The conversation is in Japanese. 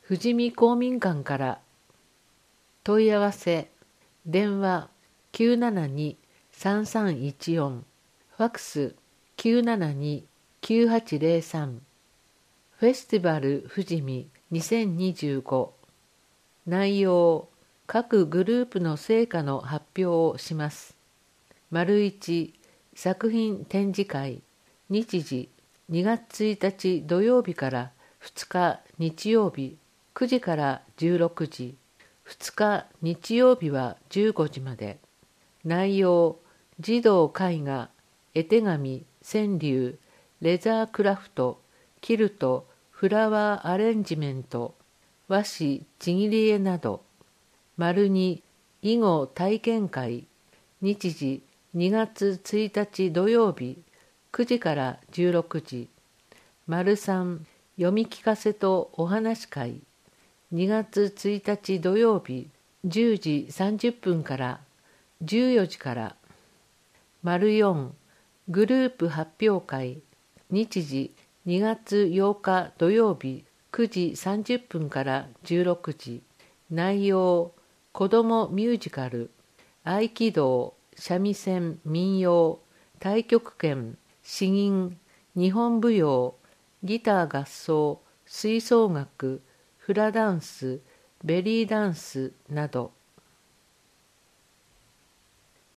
富士見公民館から問い合わせ電話972-3314ファックス972-9803フェスティバル富士見2025内容各グループの成果の発表をします。1作品展示会日時2月1日土曜日から2日日曜日9時から16時2日日曜日は15時まで内容児童絵画絵手紙川柳レザークラフトキルトフラワーアレンジメント和紙ちぎり絵など2囲碁体験会日時2月1日土曜日9時から16時3読み聞かせとお話会2月1日土曜日10時30分から14時から4グループ発表会日時2月8日土曜日9時30分から16時内容子どもミュージカル合気道三味線民謡太極拳詩吟日本舞踊ギター合奏吹奏楽フラダンスベリーダンスなど